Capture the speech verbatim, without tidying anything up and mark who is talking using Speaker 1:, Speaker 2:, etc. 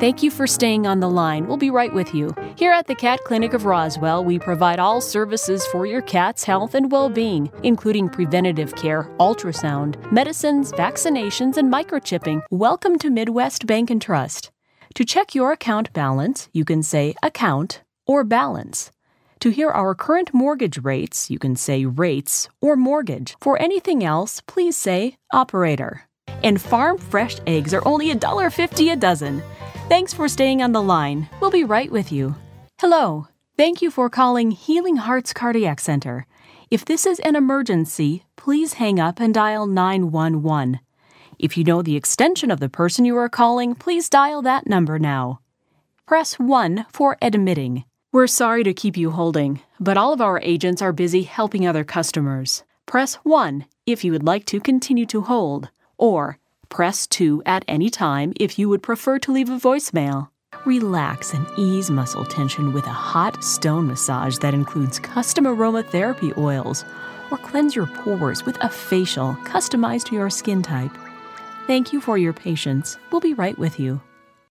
Speaker 1: Thank you for staying on the line. We'll be right with you. Here at the Cat Clinic of Roswell, we provide all services for your cat's health and well-being, including preventative care, ultrasound, medicines, vaccinations, and microchipping. Welcome to Midwest Bank and Trust. To check your account balance, you can say account or balance. To hear our current mortgage rates, you can say rates or mortgage. For anything else, please say operator. And farm fresh eggs are only one dollar fifty a dozen. Thanks for staying on the line. We'll be right with you. Hello. Thank you for calling Healing Hearts Cardiac Center. If this is an emergency, please hang up and dial nine one one. If you know the extension of the person you are calling, please dial that number now. Press one for admitting. We're sorry to keep you holding, but all of our agents are busy helping other customers. Press one if you would like to continue to hold, or press two at any time if you would prefer to leave a voicemail. Relax and ease muscle tension with a hot stone massage that includes custom aromatherapy oils, or cleanse your pores with a facial customized to your skin type. Thank you for your patience. We'll be right with you.